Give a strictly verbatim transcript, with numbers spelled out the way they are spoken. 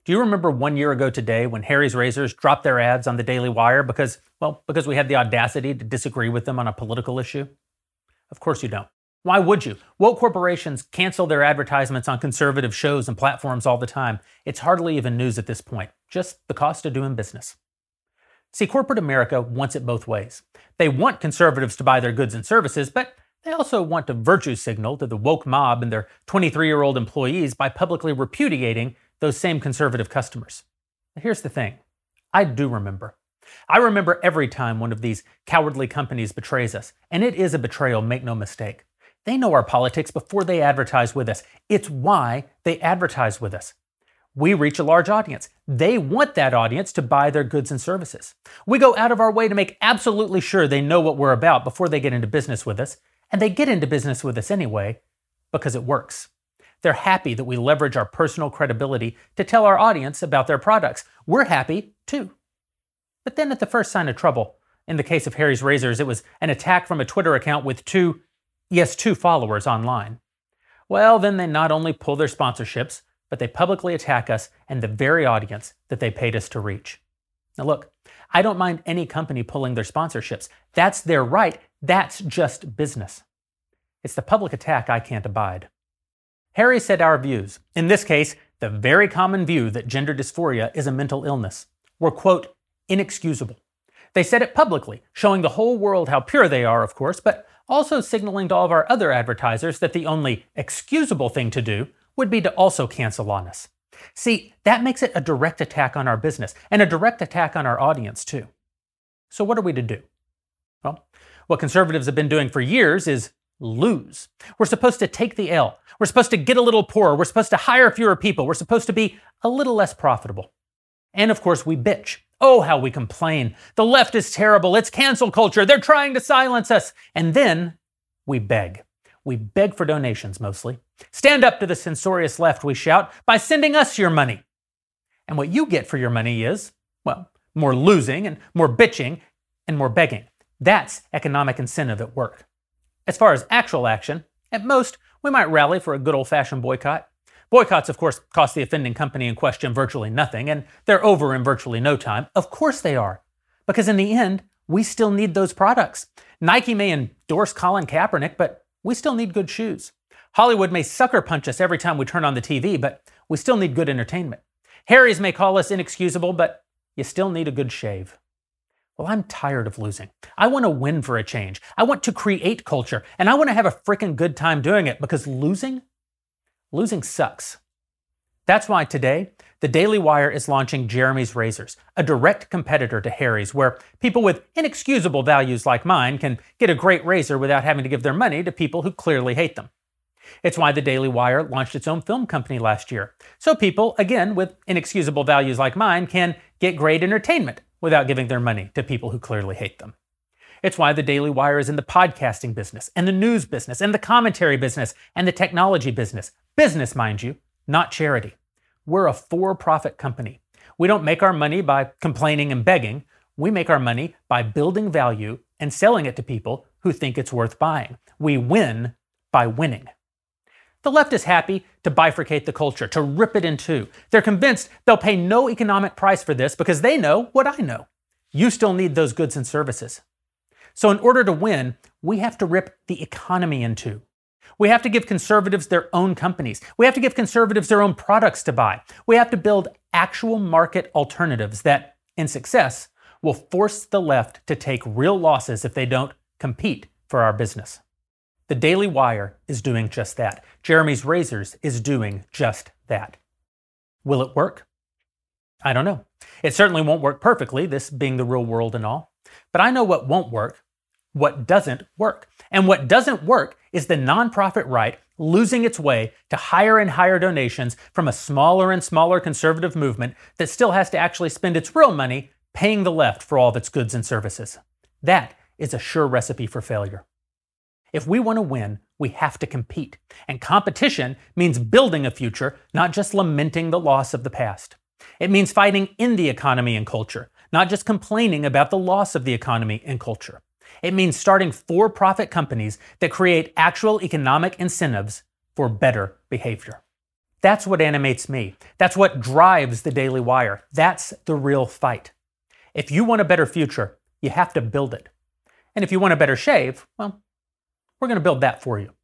Do you remember one year ago today when Harry's Razors dropped their ads on the Daily Wire because, well, because we had the audacity to disagree with them on a political issue? Of course you don't. Why would you? Woke corporations cancel their advertisements on conservative shows and platforms all the time. It's hardly even news at this point, just the cost of doing business. See, corporate America wants it both ways. They want conservatives to buy their goods and services, but they also want to virtue signal to the woke mob and their twenty-three-year-old employees by publicly repudiating those same conservative customers. Here's the thing. I do remember. I remember every time one of these cowardly companies betrays us, and it is a betrayal, make no mistake. They know our politics before they advertise with us. It's why they advertise with us. We reach a large audience. They want that audience to buy their goods and services. We go out of our way to make absolutely sure they know what we're about before they get into business with us, and they get into business with us anyway because it works. They're happy that we leverage our personal credibility to tell our audience about their products. We're happy too. But then at the first sign of trouble, in the case of Harry's Razors, it was an attack from a Twitter account with two, yes, two followers online. Well, then they not only pull their sponsorships, but they publicly attack us and the very audience that they paid us to reach. Now look, I don't mind any company pulling their sponsorships. That's their right. That's just business. It's the public attack I can't abide. Harry said our views, in this case, the very common view that gender dysphoria is a mental illness, were, quote, inexcusable. They said it publicly, showing the whole world how pure they are, of course, but also signaling to all of our other advertisers that the only excusable thing to do would be to also cancel on us. See, that makes it a direct attack on our business, and a direct attack on our audience, too. So what are we to do? Well, what conservatives have been doing for years is lose. We're supposed to take the L. We're supposed to get a little poorer. We're supposed to hire fewer people. We're supposed to be a little less profitable. And of course, we bitch. Oh, how we complain. The left is terrible. It's cancel culture. They're trying to silence us. And then we beg. We beg for donations mostly. Stand up to the censorious left, we shout, by sending us your money. And what you get for your money is, well, more losing and more bitching and more begging. That's economic incentive at work. As far as actual action, at most, we might rally for a good old-fashioned boycott. Boycotts, of course, cost the offending company in question virtually nothing, and they're over in virtually no time. Of course they are. Because in the end, we still need those products. Nike may endorse Colin Kaepernick, but we still need good shoes. Hollywood may sucker punch us every time we turn on the T V, but we still need good entertainment. Harry's may call us inexcusable, but you still need a good shave. Well, I'm tired of losing. I want to win for a change. I want to create culture, and I want to have a freaking good time doing it because losing, losing sucks. That's why today, the Daily Wire is launching Jeremy's Razors, a direct competitor to Harry's, where people with inexcusable values like mine can get a great razor without having to give their money to people who clearly hate them. It's why the Daily Wire launched its own film company last year, so people, again, with inexcusable values like mine can get great entertainment without giving their money to people who clearly hate them. It's why the Daily Wire is in the podcasting business, and the news business, and the commentary business, and the technology business. Business, mind you, not charity. We're a for-profit company. We don't make our money by complaining and begging. We make our money by building value and selling it to people who think it's worth buying. We win by winning. The left is happy to bifurcate the culture, to rip it in two. They're convinced they'll pay no economic price for this because they know what I know. You still need those goods and services. So in order to win, we have to rip the economy in two. We have to give conservatives their own companies. We have to give conservatives their own products to buy. We have to build actual market alternatives that, in success, will force the left to take real losses if they don't compete for our business. The Daily Wire is doing just that. Jeremy's Razors is doing just that. Will it work? I don't know. It certainly won't work perfectly, this being the real world and all. But I know what won't work, what doesn't work. And what doesn't work is the nonprofit right losing its way to higher and higher donations from a smaller and smaller conservative movement that still has to actually spend its real money paying the left for all of its goods and services. That is a sure recipe for failure. If we want to win, we have to compete. And competition means building a future, not just lamenting the loss of the past. It means fighting in the economy and culture, not just complaining about the loss of the economy and culture. It means starting for-profit companies that create actual economic incentives for better behavior. That's what animates me. That's what drives the Daily Wire. That's the real fight. If you want a better future, you have to build it. And if you want a better shave, well, we're going to build that for you.